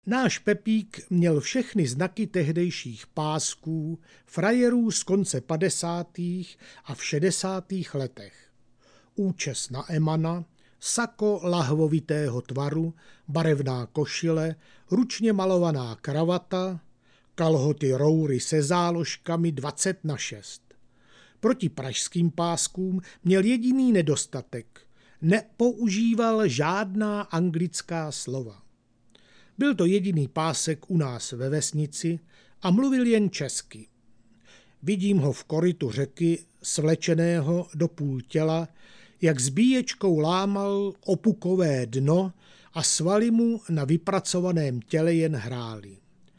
Náš Pepík měl všechny znaky tehdejších pásků, frajerů z konce 50. a v 60. letech. Účes na emana, sako lahvovitého tvaru, barevná košile, ručně malovaná kravata, kalhoty roury se záložkami 20/6. Proti pražským páskům měl jediný nedostatek. Nepoužíval žádná anglická slova. Byl to jediný pásek u nás ve vesnici a mluvil jen česky. Vidím ho v korytu řeky, svlečeného do půl těla, jak zbíječkou lámal opukové dno a svaly mu na vypracovaném těle jen hrály.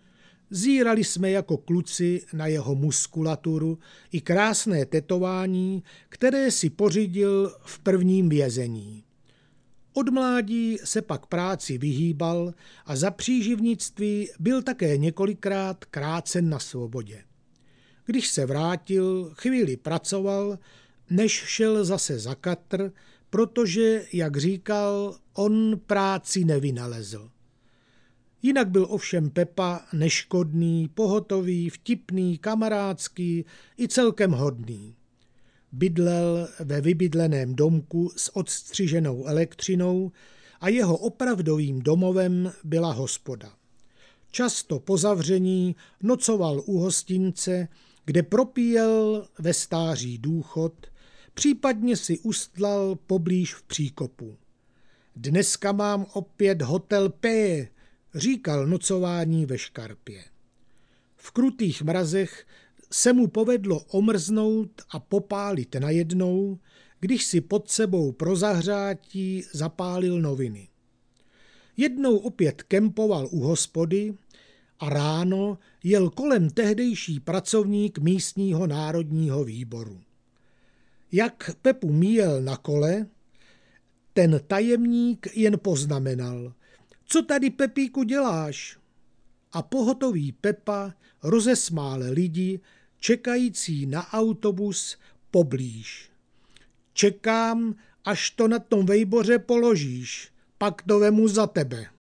Zírali jsme jako kluci na jeho muskulaturu i krásné tetování, které si pořídil v prvním vězení. Od mládí se pak práci vyhýbal a za příživnictví byl také několikrát krácen na svobodě. Když se vrátil, chvíli pracoval, než šel zase za katr, protože, jak říkal, on práci nevynalezl. Jinak byl ovšem Pepa neškodný, pohotový, vtipný, kamarádský i celkem hodný. Bydlel ve vybydleném domku s odstřiženou elektřinou a jeho opravdovým domovem byla hospoda. Často po zavření nocoval u hostince, kde propíjel ve stáří důchod, případně si ustlal poblíž v příkopu. Dneska mám opět hotel P, říkal nocování ve Škarpě. V krutých mrazech se mu povedlo omrznout a popálit najednou, když si pod sebou pro zahřátí zapálil noviny. Jednou opět kempoval u hospody a ráno jel kolem tehdejší pracovník místního národního výboru. Jak Pepu míjel na kole, ten tajemník jen poznamenal: "Co tady, Pepíku, děláš?" A pohotový Pepa rozesmál lidi, čekající na autobus poblíž. "Čekám, až to na tom vejboře položíš, pak to vemu za tebe."